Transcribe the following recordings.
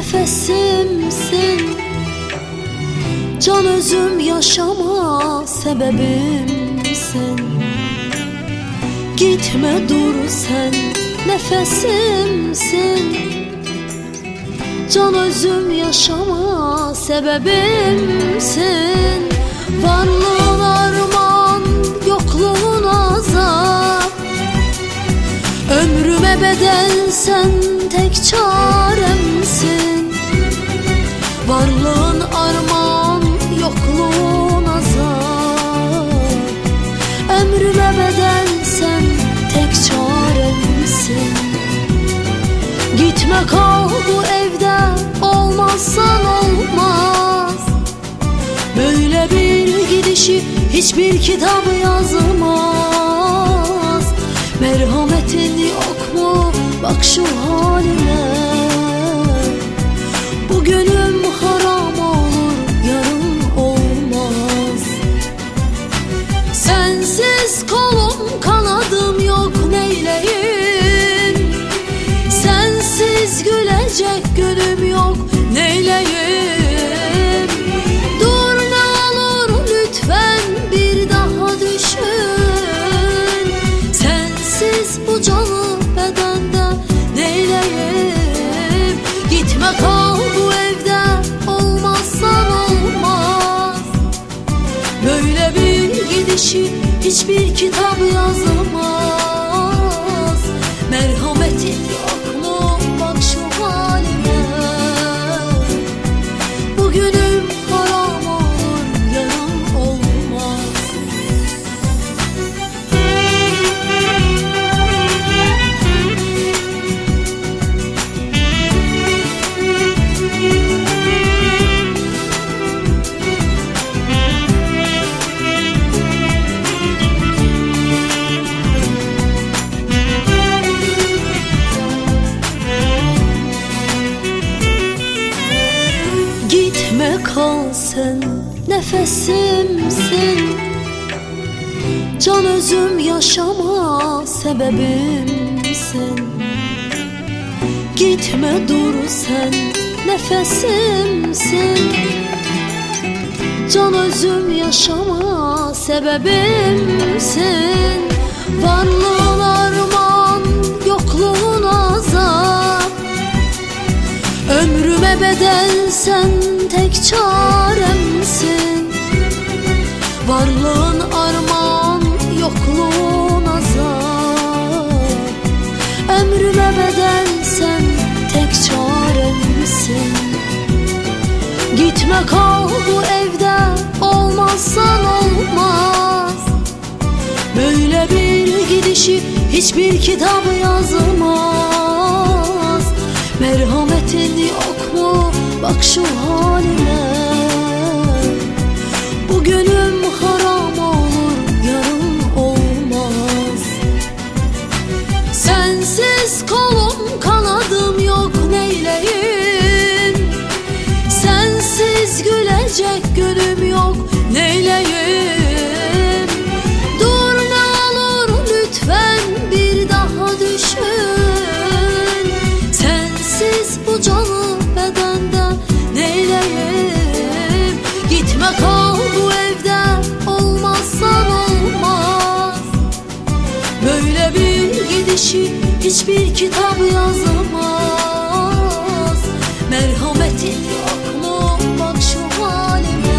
nefesimsin. Can özüm yaşama sebebimsin. Gitme dur sen nefesimsin. Can özüm yaşama sebebimsin. Varlığın armağan, yokluğun azap. Ömrüme bedel sen tek çaremsin. Varlığın armağan, yokluğun azap. Ömrüme bedel sen tek çaremsin. Gitme kal bu evde, olmazsan olmaz. Böyle bir gidişi hiçbir kitap yazmaz. Merhametin yok mu bak şu halime. Bugünüm haram olur, yarın olmaz. Sensiz kolum kanadım yok, neyleyim? Sensiz gülecek günüm yok, neyleyim? Dur ne olur lütfen bir daha düşün. Sensiz bu canı bedende neyleyim? Gitme kal bu evde, olmazsan olmaz. Böyle bir gidişi hiçbir kitap yazmaz. Merhametin yok mu bak şu halime. Bugünüm haram olur, yarın olmaz. Gitme kal sen nefesimsin. Can özüm yaşama sebebimsin. Gitme dur sen nefesimsin. Can özüm yaşama sebebimsin. Varlığın armağan, yokluğun azap. Ömrüme bedel sen tek çaremsin. Varlığın armağan, yokluğun azap. Ömrüme bedel sen tek çaremsin. Gitme kal bu evde, olmazsan olmaz. Böyle bir gidişi hiçbir kitap yazmaz. Merhametin yok mu bak şu halime. Bugünüm haram olur, yarın olmaz. Sensiz kolum kanadım yok, neyleyim? Sensiz gülecek günüm yok, neyleyim? Dur ne olur lütfen bir daha düşün. Sensiz bu canı bedende neyleyim? Gitme kal bu evde, olmazsan olmaz. Böyle bir gidişi hiçbir kitap yazmaz. Merhametin yok mu bak şu halime.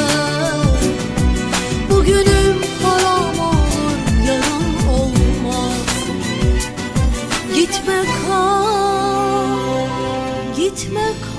Bugünüm haram olur, yarın olmaz. Gitme kal, gitme kal.